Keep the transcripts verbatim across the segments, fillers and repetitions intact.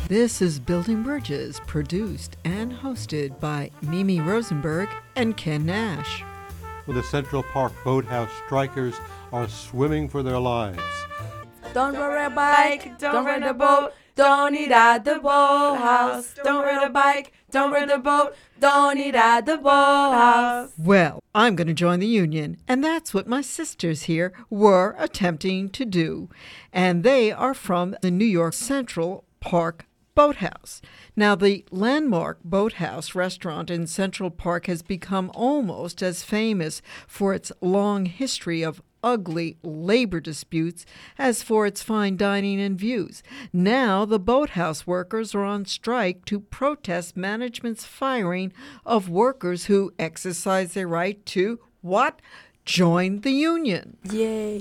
This is Building Bridges, produced and hosted by Mimi Rosenberg and Ken Nash. Well, the Central Park Boathouse strikers are swimming for their lives. Don't ride a bike, don't ride a boat, don't eat at the boathouse. Don't ride a bike, don't ride a boat, don't eat at the boathouse. Well, I'm going to join the union, and that's what my sisters here were attempting to do. And they are from the New York Central Park Boathouse. Now, the landmark Boathouse restaurant in Central Park has become almost as famous for its long history of ugly labor disputes as for its fine dining and views. Now, the boathouse workers are on strike to protest management's firing of workers who exercise their right to, what? Join the union. Yay.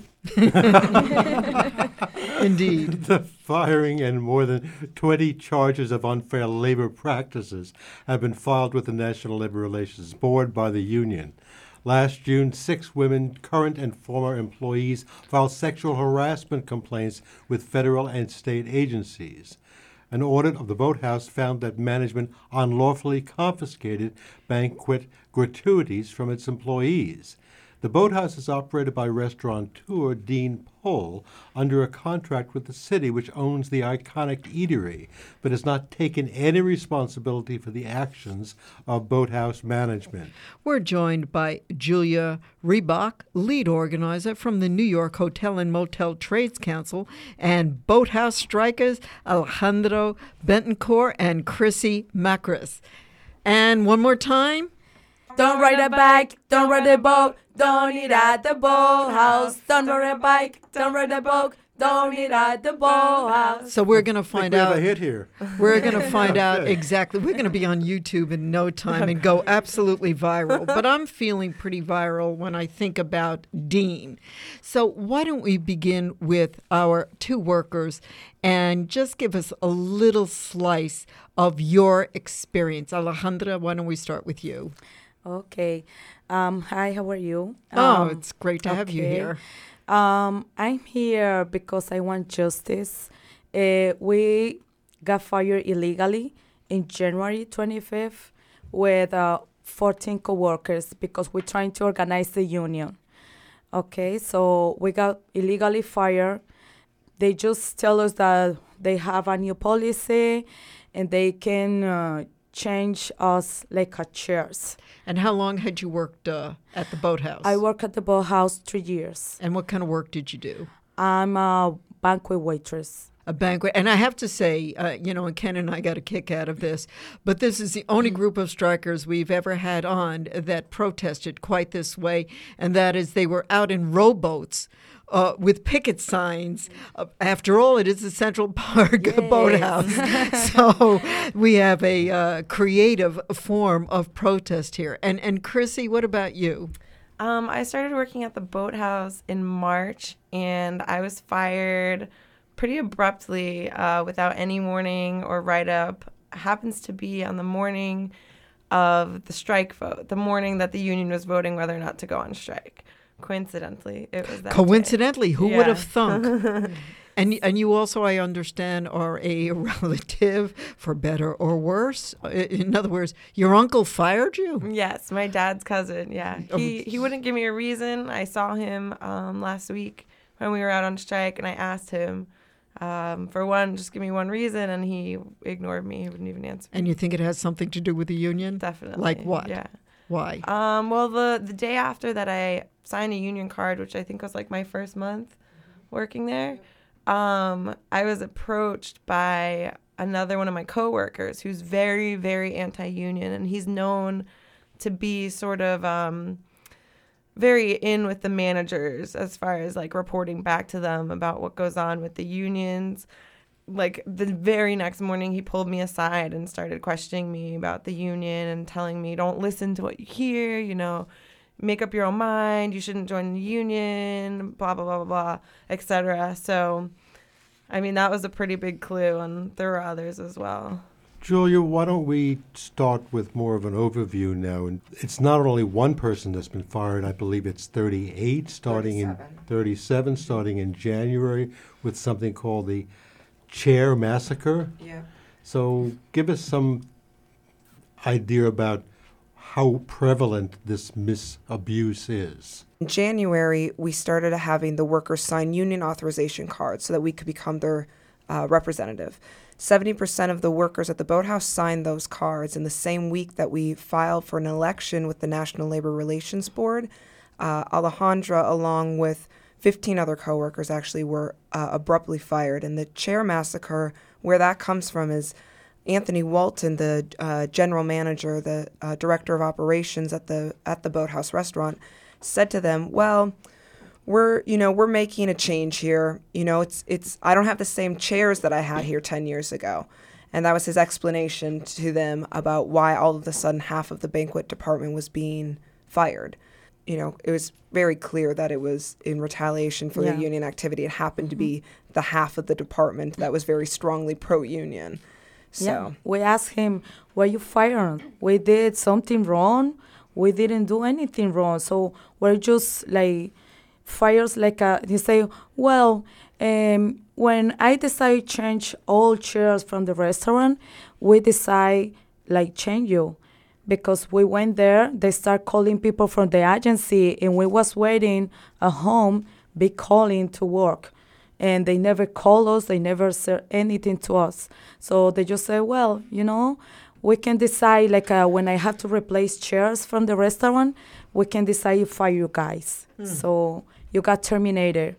Indeed. The firing and more than twenty charges of unfair labor practices have been filed with the National Labor Relations Board by the union. Last June, six women, current and former employees, filed sexual harassment complaints with federal and state agencies. An audit of the boathouse found that management unlawfully confiscated banquet gratuities from its employees. The boathouse is operated by restaurateur Dean Pohl under a contract with the city, which owns the iconic eatery, but has not taken any responsibility for the actions of boathouse management. We're joined by Julia Reebok, lead organizer from the New York Hotel and Motel Trades Council, and boathouse strikers Alejandro Bentoncourt and Chrissy Macris. And one more time. Don't ride a bike, don't ride a boat, don't eat at the boathouse. Don't ride a bike, don't ride a boat, don't eat at the boathouse. So we're going to find I think we out. have a hit here. We're going to find out exactly. We're going to be on YouTube in no time and go absolutely viral. But I'm feeling pretty viral when I think about Dean. So why don't we begin with our two workers and just give us a little slice of your experience. Alejandra, why don't we start with you? Okay. Um, hi, how are you? Oh, Um, it's great to have you okay. here. Um, I'm here because I want justice. Uh, we got fired illegally in January twenty-fifth with uh, fourteen coworkers because we're trying to organize the union. Okay, so we got illegally fired. They just tell us that they have a new policy and they can uh, change us like a chairs. And how long had you worked uh, at the boathouse? I work at the boathouse three years. And what kind of work did you do? I'm a banquet waitress. A banquet. And I have to say, uh, you know, and Ken and I got a kick out of this, but this is the only group of strikers we've ever had on that protested quite this way, and that is they were out in rowboats uh, with picket signs. Uh, after all, it is the Central Park Yes. Boathouse. So we have a uh, creative form of protest here. And, and Chrissy, what about you? Um, I started working at the boathouse in March, and I was fired pretty abruptly uh, without any warning or write-up. Happens to be on the morning of the strike vote, the morning that the union was voting whether or not to go on strike. Coincidentally, it was that Coincidentally, day. who Yeah. would have thunk? And and you also, I understand, are a relative, for better or worse. In other words, your uncle fired you? Yes, my dad's cousin, yeah. Oh. He he wouldn't give me a reason. I saw him um, last week when we were out on strike, and I asked him, um, for one, just give me one reason, and he ignored me. He wouldn't even answer me. And you think it has something to do with the union? Definitely. Like what? Yeah. Why? Um, well, the, the day after that I signed a union card, which I think was like my first month working there, um, I was approached by another one of my coworkers who's very, very anti-union, and he's known to be sort of um, very in with the managers as far as like reporting back to them about what goes on with the unions. Like the very next morning, he pulled me aside and started questioning me about the union and telling me, don't listen to what you hear, you know, make up your own mind, you shouldn't join the union, blah, blah, blah, blah, blah, et cetera. So, I mean, that was a pretty big clue, and there were others as well. Julia, why don't we start with more of an overview now? And it's not only one person that's been fired. I believe it's thirty-eight, starting in thirty-seven, starting in January, with something called the Chair Massacre. Yeah. So give us some idea about how prevalent this misabuse is. In January, we started having the workers sign union authorization cards so that we could become their uh, representative. seventy percent of the workers at the boathouse signed those cards. In the same week that we filed for an election with the National Labor Relations Board, uh, Alejandra, along with fifteen other coworkers, actually were uh, abruptly fired. And the chair massacre, where that comes from, is Anthony Walton, the uh, general manager, the uh, director of operations at the at the Boathouse restaurant, said to them, "Well, we're you know we're making a change here. You know, it's it's I don't have the same chairs that I had here ten years ago," and that was his explanation to them about why all of a sudden half of the banquet department was being fired. You know, it was very clear that it was in retaliation for Yeah. the union activity. It happened to be the half of the department that was very strongly pro-union. So. Yeah. We asked him, why you fired? We did something wrong? We didn't do anything wrong. So we're just like fires like a, he say, well, um, when I decide change all chairs from the restaurant, we decide like change you. Because we went there, they start calling people from the agency, and we was waiting at home, be calling to work. And they never call us, they never say anything to us. So they just say, well, you know, we can decide, like uh, when I have to replace chairs from the restaurant, we can decide to fire you guys. Mm. So you got terminated.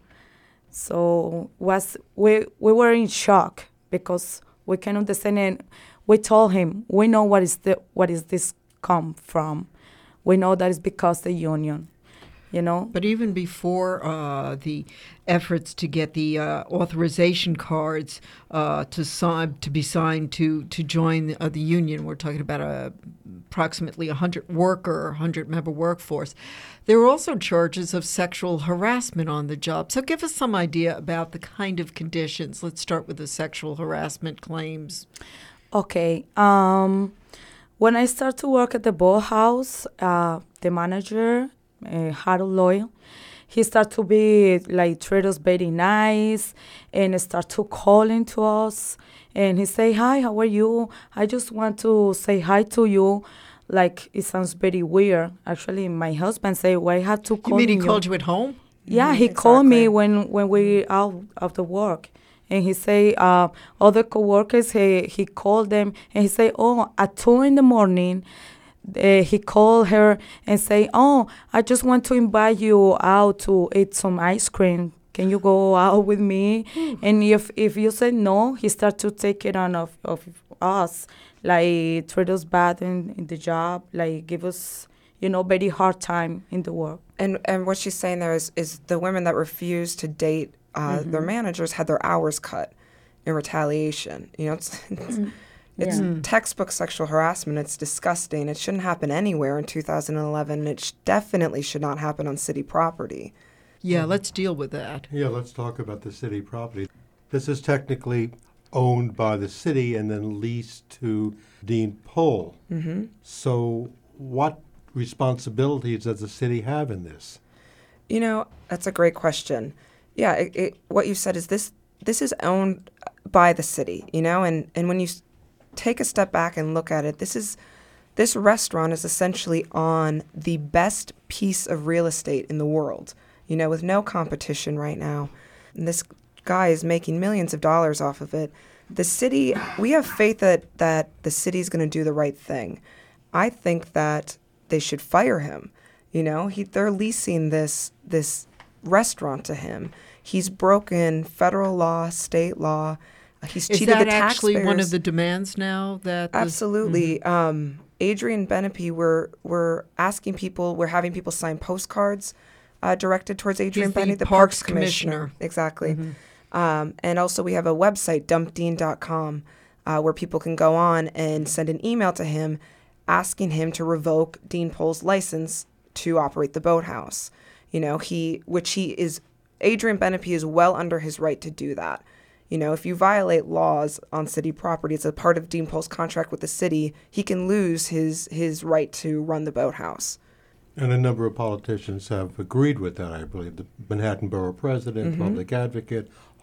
So was we we were in shock because we can understand it. We told him, we know what is the what is this come from. We know that it's because the union. You know? But even before uh, the efforts to get the uh, authorization cards uh, to sign to be signed to to join the, uh, the union, we're talking about a, approximately a hundred worker, hundred member workforce. There were also charges of sexual harassment on the job. So give us some idea about the kind of conditions. Let's start with the sexual harassment claims. Okay. Um, when I started to work at the Boathouse, uh, the manager, Uh, Harold Loyal, he started to be like treat us very nice and start to calling to us, and he say, hi, how are you? I just want to say hi to you. Like, it sounds very weird. Actually, my husband say, why I have to call you mean he you? called you at home? Yeah, Mm-hmm, he exactly. called me when when we out of the work. And he say, uh, other coworkers, he, he called them and he say, oh, at two in the morning, Uh, he called her and say, oh, I just want to invite you out to eat some ice cream. Can you go out with me? Mm. And if if you say no, he start to take it on of, of us, like treat us bad in, in the job, like give us, you know, very hard time in the work. And and what she's saying there is, is the women that refused to date uh, mm-hmm. their managers had their hours cut in retaliation. You know, it's, it's mm. It's yeah. textbook sexual harassment. It's disgusting. It shouldn't happen anywhere in two thousand eleven. It sh- definitely should not happen on city property. Yeah, mm-hmm. let's deal with that. Yeah, let's talk about the city property. This is technically owned by the city and then leased to Dean Pohl. Mm-hmm. So what responsibilities does the city have in this? You know, that's a great question. Yeah, it, it, what you said is this this is owned by the city, you know, and, and when you s- take a step back and look at it, this is this restaurant is essentially on the best piece of real estate in the world, you know, with no competition right now. And this guy is making millions of dollars off of it. The city, we have faith that, that the city is going to do the right thing. I think that they should fire him. You know, he, they're leasing this this restaurant to him. He's broken federal law, state law. He's Is cheated that the taxpayers. actually one of the demands now? That the, Absolutely. Mm-hmm. Um, Adrian Benepe, we're we're asking people, we're having people sign postcards uh, directed towards Adrian He's the Benepe, the Parks Parks Commissioner. Commissioner. Exactly. Mm-hmm. Um, and also we have a website, dump dean dot com, uh, where people can go on and send an email to him asking him to revoke Dean Pohl's license to operate the boathouse. You know, he, which he is, Adrian Benepe is well under his right to do that. You know, if you violate laws on city property, it's a part of Dean Pohl's contract with the city, he can lose his, his right to run the boathouse. And a number of politicians have agreed with that, I believe. The Manhattan Borough President, Mm-hmm. Public Advocate,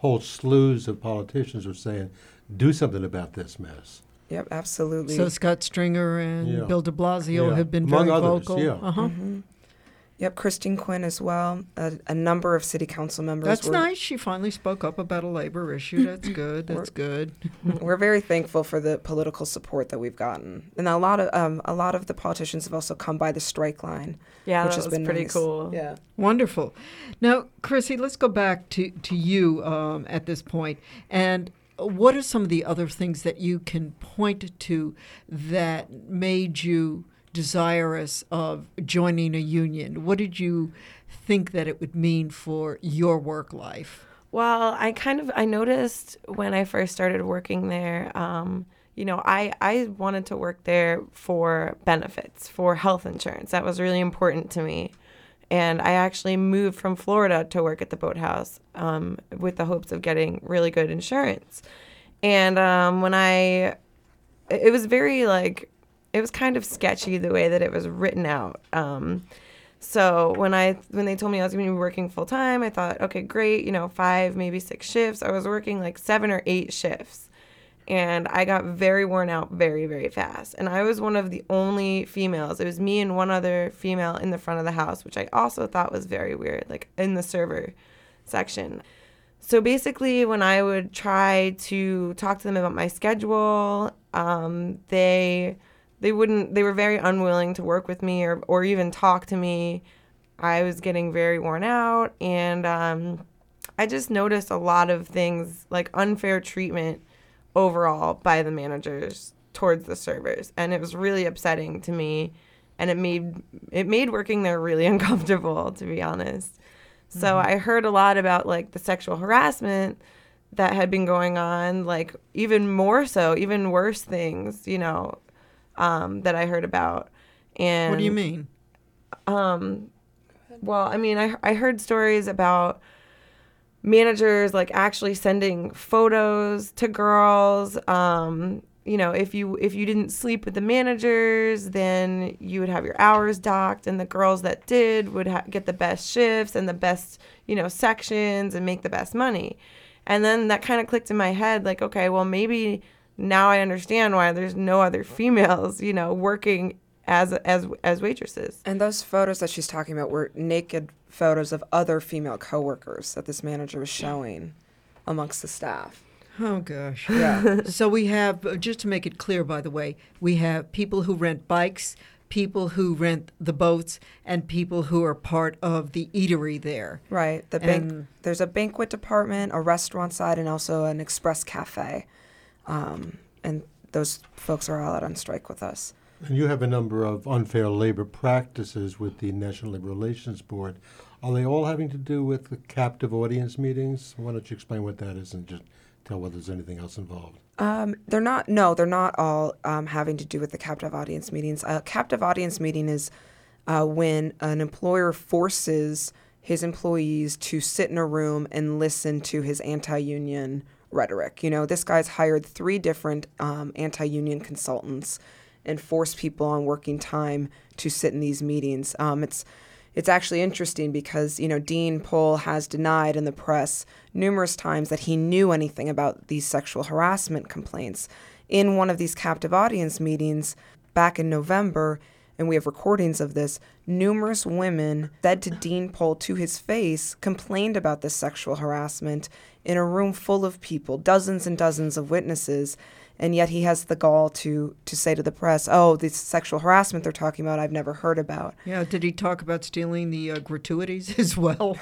whole slews of politicians are saying, do something about this mess. Yep, absolutely. So Scott Stringer and Yeah. Bill de Blasio Yeah. have been Among very others, vocal. yeah. Uh-huh. Mhm. Yep, Christine Quinn as well. A, a number of city council members. That's were, nice. She finally spoke up about a labor issue. That's good. That's good. We're very thankful for the political support that we've gotten, and a lot of um, a lot of the politicians have also come by the strike line. Yeah, which that has was been pretty nice. cool. Yeah. Wonderful. Now, Chrissy, let's go back to, to you um, at this point. And what are some of the other things that you can point to that made you desirous of joining a union? What did you think that it would mean for your work life? Well, I kind of I noticed when I first started working there, um, you know, I, I wanted to work there for benefits, for health insurance. That was really important to me. And I actually moved from Florida to work at the boathouse um, with the hopes of getting really good insurance. And um, when I, it was very like, it was kind of sketchy the way that it was written out. Um, so when I when they told me I was going to be working full time, I thought, okay, great, you know, five, maybe six shifts. I was working like seven or eight shifts. And I got very worn out very, very fast. And I was one of the only females. It was me and one other female in the front of the house, which I also thought was very weird, like in the server section. So basically, when I would try to talk to them about my schedule, um, they they wouldn't. They were very unwilling to work with me or or even talk to me. I was getting very worn out, and um, I just noticed a lot of things like unfair treatment overall by the managers towards the servers, and it was really upsetting to me, and it made it made working there really uncomfortable, to be honest. So I heard a lot about like the sexual harassment that had been going on, like even more so, even worse things, you know, um, that I heard about. And What do you mean? Um, well, I mean, I I heard stories about managers like actually sending photos to girls. Um, you know, if you if you didn't sleep with the managers, then you would have your hours docked, and the girls that did would ha- get the best shifts and the best, you know, sections and make the best money. And then that kind of clicked in my head, like, okay, well, maybe now I understand why there's no other females, you know, working as as as waitresses. And those photos that she's talking about were naked photos of other female coworkers that this manager was showing amongst the staff. Oh, gosh. Yeah. So we have, uh, just to make it clear, by the way, we have people who rent bikes, people who rent the boats, and people who are part of the eatery there. Right. The bank. And- There's a banquet department, a restaurant side, and also an express cafe. Um, and those folks are all out on strike with us. And you have a number of unfair labor practices with the National Labor Relations Board. Are they all having to do with the captive audience meetings? Why don't you explain what that is and just tell whether there's anything else involved? Um, they're not. No, they're not all um, having to do with the captive audience meetings. A captive audience meeting is uh, when an employer forces his employees to sit in a room and listen to his anti-union rhetoric. You know, this guy's hired three different um, anti-union consultants and force people on working time to sit in these meetings. Um, it's It's actually interesting because, you know, Dean Pohl has denied in the press numerous times that he knew anything about these sexual harassment complaints. In one of these captive audience meetings back in November, and we have recordings of this, numerous women said to Dean Pohl to his face, complained about this sexual harassment in a room full of people, dozens and dozens of witnesses. And yet he has the gall to, to say to the press, oh, this sexual harassment they're talking about, I've never heard about. Yeah, did he talk about stealing the uh, gratuities as well?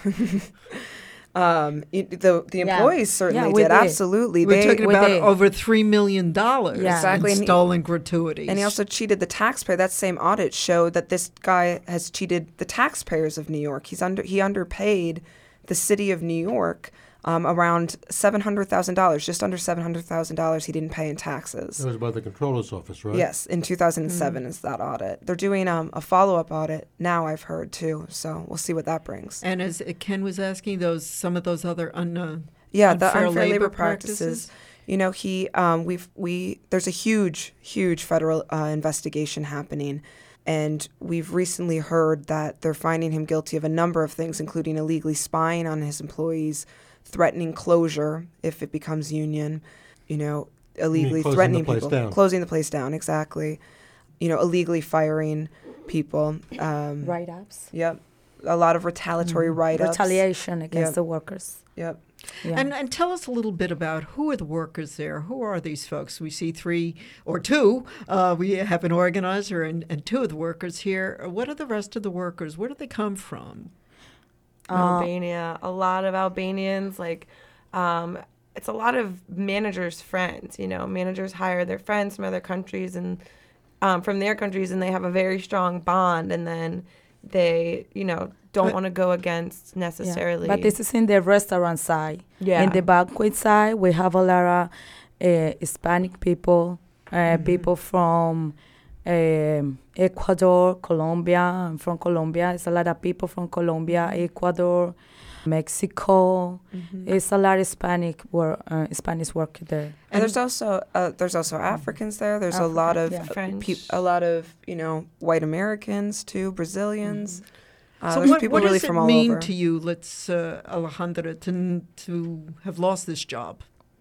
Um, it, the the Yeah. employees certainly Yeah, we did, did. absolutely. We're They, talking we about did. over three million dollars Yeah. Exactly, in and he- stolen gratuities. and he also cheated the taxpayer. That same audit showed that this guy has cheated the taxpayers of New York. He's under he underpaid the city of New York um, around seven hundred thousand dollars, just under seven hundred thousand dollars he didn't pay in taxes. That was by the Comptroller's Office, right? Yes, in two thousand seven is that audit. They're doing um, a follow-up audit now, I've heard, too. So we'll see what that brings. And as Ken was asking, those some of those other un, uh, Yeah, the unfair unfair labor, labor practices. practices. You know, he um, we've we there's a huge, huge federal uh, investigation happening, and we've recently heard that they're finding him guilty of a number of things, including illegally spying on his employees, threatening closure if it becomes union, you know, illegally closing threatening the place people, down. closing the place down, exactly. You know, illegally firing people. Um, Write-ups. Yep. A lot of retaliatory Mm. write-ups. Retaliation against Yep. the workers. Yep. Yeah. And and tell us a little bit about who are the workers there? Who are these folks? We see three or two. Uh, we have an organizer and, and two of the workers here. What are the rest of the workers? Where do they come from? Uh, Albania, a lot of Albanians, like, um, it's a lot of managers' friends, you know, managers hire their friends from other countries and um, from their countries, and they have a very strong bond, and then they, you know, don't But- want to go against Yeah. necessarily. But this is in the restaurant side. Yeah. In the banquet side, we have a lot of uh, Hispanic people, uh, Mm-hmm. people from um, Ecuador, Colombia. I'm from Colombia. It's a lot of people from Colombia, Ecuador, Mexico. Mhm. It's a lot of Hispanic work, uh, Spanish work there. And there's also uh, there's also Africans there. There's a lot of African, uh, French. peop a lot of you know white Americans too, Brazilians. Uh, so there's what, people what really does it from all mean over. to you, let's uh, Alejandra, to, to have lost this job?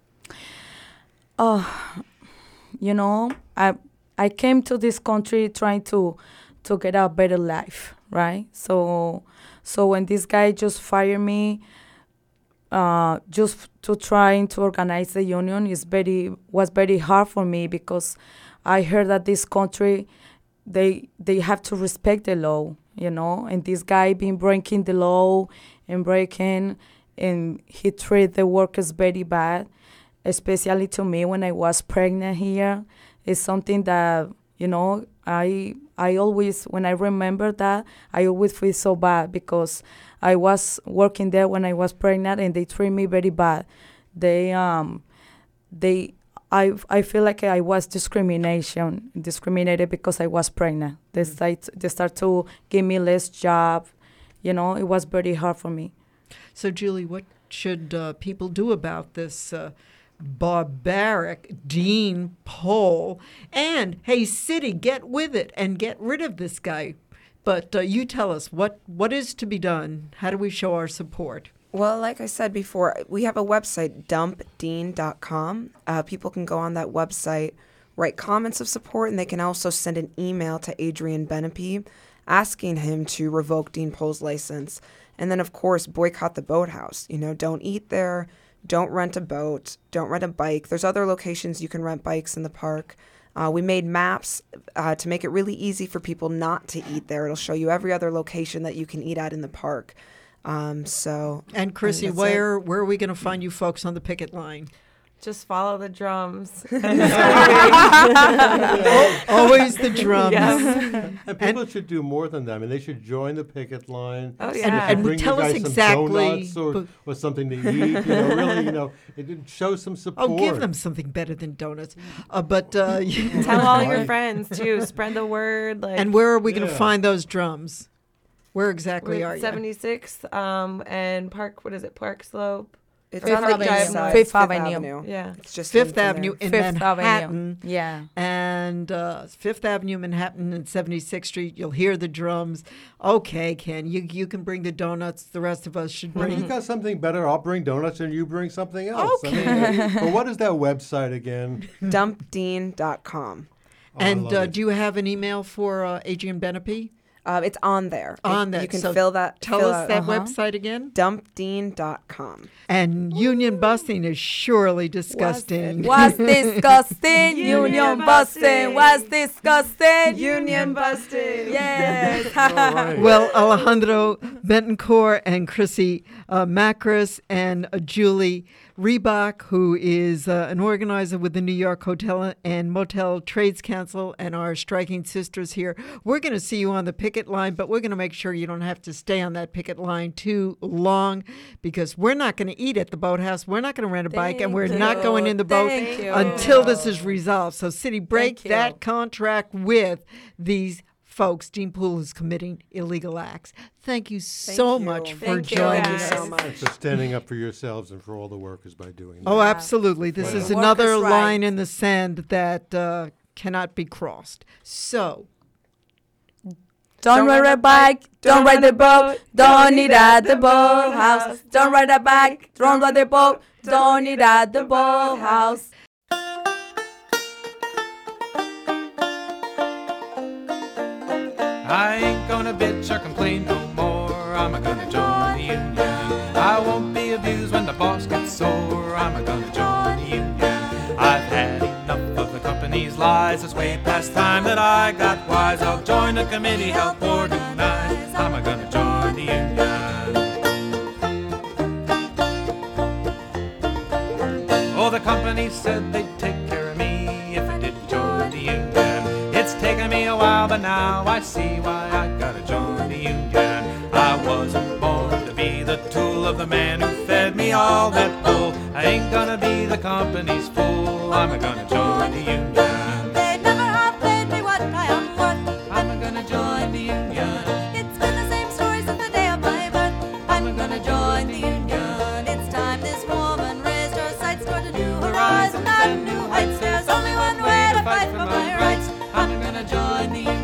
Uh, you know, I I came to this country trying to to get a better life, right? So so when this guy just fired me, uh, just to trying to organize the union is very was very hard for me because I heard that this country they they have to respect the law, you know, and this guy been breaking the law and breaking, and he treat the workers very bad, especially to me when I was pregnant here. It's something that, you know, I I always, when I remember that, I always feel so bad because I was working there when I was pregnant and they treat me very bad. They um they I I feel like I was discrimination discriminated because I was pregnant. They start they start to give me less job. You know, it was very hard for me. So, Julie, what should uh, people do about this uh, barbaric Dean Pohl? And, hey, city, get with it and get rid of this guy. But uh, you tell us, what, what is to be done? How do we show our support? Well, like I said before, we have a website, dump dean dot com. Uh, people can go on that website, write comments of support, and they can also send an email to Adrian Benepe asking him to revoke Dean Pohl's license. And then, of course, boycott the boathouse. You know, don't eat there, don't rent a boat, don't rent a bike. There's other locations you can rent bikes in the park. Uh, we made maps uh, to make it really easy for people not to eat there. It'll show you every other location that you can eat at in the park. Um, so And, Chrissy, that's where, where are we going to find you folks on the picket line? Just follow the drums. Always the drums. Yes. And people should do more than that. I mean, they should join the picket line. Oh, They yeah. should And- and bring tell you us guys some exactly- donuts or, but- or something to eat. You know, really, you know, it did show some support. Oh, give them something better than donuts. Uh, but uh, Tell all your Right. friends too. Spread the word. Like, and where are we going to Yeah. find those drums? Where exactly we're are at you? seventy-sixth um, and Park. What is it? Park Slope. it's Fifth on the east Avenue. side, Fifth Fifth Avenue. Avenue. Yeah. It's just Fifth in from Avenue there. in Fifth Manhattan. Avenue. Yeah. And uh, Fifth Avenue, Manhattan, and seventy-sixth Street. You'll hear the drums. Okay, Ken, you you can bring the donuts. The rest of us should Well, bring. you got something better. I'll bring donuts and you bring something else. Okay. I mean, but what is that website again? dump dean dot com. Oh, I and love uh, it. do you have an email for uh, Adrian Benepe? Uh, it's on there. On It- there. You can So fill that. Tell fill us out- that Uh-huh. website again. dump dean dot com. And union busting is surely disgusting. Was disgusting, Union union busting. busting. Was disgusting, Union busting. Yes. All right. Well, Alejandro Betancourt and Chrissy uh, Macris and uh, Julie Reebok, who is uh, an organizer with the New York Hotel and Motel Trades Council, and our striking sisters here. We're going to see you on the picket line, but we're going to make sure you don't have to stay on that picket line too long, because we're not going to eat at the boathouse. We're not going to rent a bike, and we're Thank not you. going in the boat Thank you. until this is resolved. So, City, break Thank you. that contract with these folks. Dean Pohl is committing illegal acts. Thank you so you. much for Thank you, joining guys. us. Thank you so much. Thanks for standing up for yourselves and for all the workers by doing that. Oh, Yeah. absolutely. This For is the another workers' line rights. in the sand that uh, cannot be crossed. So, Don't ride a bike, don't ride the boat, don't eat at the boathouse. Don't ride a bike, don't ride the boat, don't eat at the boathouse. I ain't gonna bitch or complain no more. I'm gonna join the union. I won't be abused when the boss gets sore. I'm gonna join the union. I've had enough of the company's lies. It's way past time that I got wise. I'll join the committee, help organize. I'm gonna join the union. Oh, the company said they'd take care of me if I did join the union. It's taken me a while, but now I see why I gotta join the union. I wasn't born to be the tool of the man who fed me all that bull. I ain't gonna be the company's fool. I'm gonna join the union. They never have paid me what I am worth. I'm gonna join the union. It's been the same story since the day of my birth. I'm gonna join the union. It's time this woman raised her sights toward a new horizon and new heights. There's only one way to fight for my rights. I'm gonna join the union.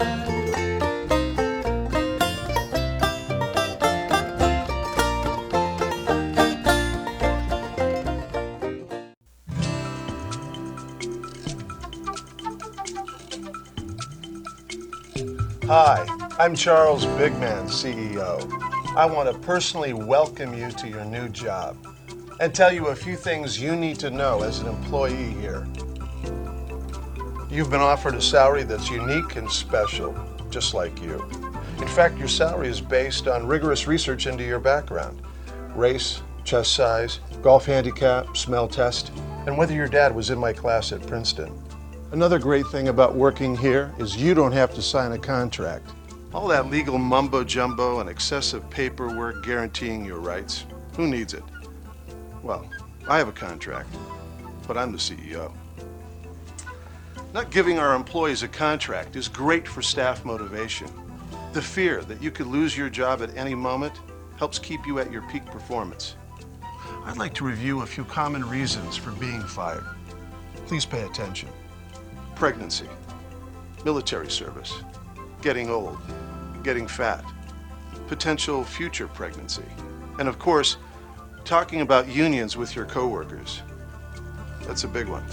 Hi, I'm Charles Bigman, C E O. I want to personally welcome you to your new job and tell you a few things you need to know as an employee here. You've been offered a salary that's unique and special, just like you. In fact, your salary is based on rigorous research into your background: race, chest size, golf handicap, smell test, and whether your dad was in my class at Princeton. Another great thing about working here is you don't have to sign a contract. All that legal mumbo jumbo and excessive paperwork guaranteeing your rights, who needs it? Well, I have a contract, but I'm the C E O. Not giving our employees a contract is great for staff motivation. The fear that you could lose your job at any moment helps keep you at your peak performance. I'd like to review a few common reasons for being fired. Please pay attention. Pregnancy, military service, getting old, getting fat, potential future pregnancy, and of course, talking about unions with your coworkers. That's a big one.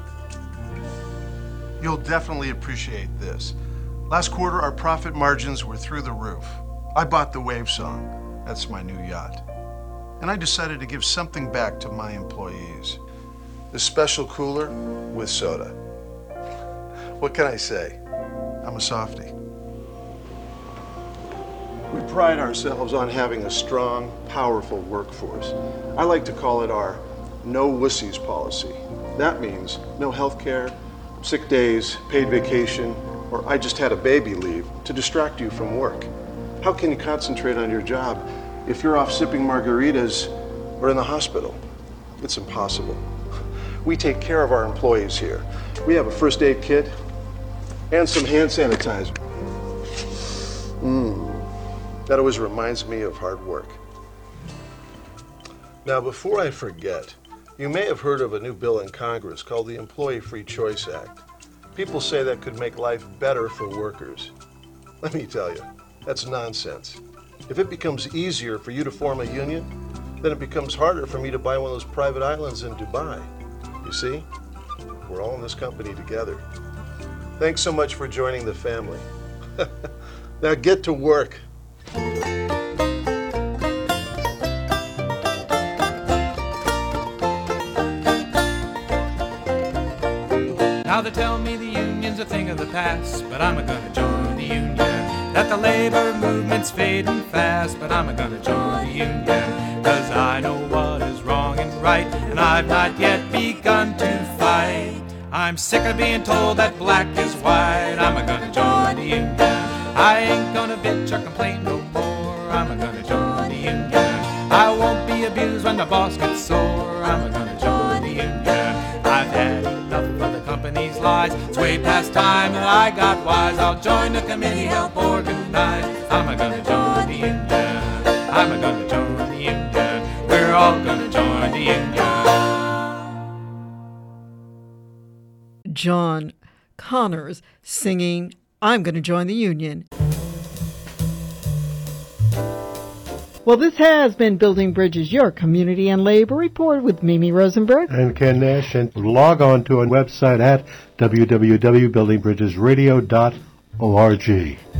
You'll definitely appreciate this. Last quarter, our profit margins were through the roof. I bought the Wave Song. That's my new yacht. And I decided to give something back to my employees. A special cooler with soda. What can I say? I'm a softie. We pride ourselves on having a strong, powerful workforce. I like to call it our no wussies policy. That means no health care, sick days, paid vacation, or I just had a baby leave to distract you from work. How can you concentrate on your job if you're off sipping margaritas or in the hospital? It's impossible. We take care of our employees here. We have a first aid kit and some hand sanitizer. Mmm, that always reminds me of hard work. Now, before I forget, you may have heard of a new bill in Congress called the Employee Free Choice Act. People say that could make life better for workers. Let me tell you, that's nonsense. If it becomes easier for you to form a union, then it becomes harder for me to buy one of those private islands in Dubai. You see, we're all in this company together. Thanks so much for joining the family. Now get to work. Now they tell me the union's a thing of the past, but I'm a-gonna join the union. That the labor movement's fading fast, but I'm a-gonna join the union. Cause I know what is wrong and right, and I've not yet begun to fight. I'm sick of being told that black is white. I'm a-gonna join the union. I ain't gonna bitch or complain no more. I'm a-gonna join the union. I won't be abused when the boss gets sore. I'm a-gonna join the union. I've had enough of the company's lies. It's way past time that I got wise. I'll join the committee, help organize. I'm a-gonna join the union. I'm a-gonna join the union. We're all gonna join the union. John Connors singing I'm Gonna Join the Union. Well, this has been Building Bridges, your community and labor report with Mimi Rosenberg. And Ken Nash, and log on to our website at w w w dot building bridges radio dot org.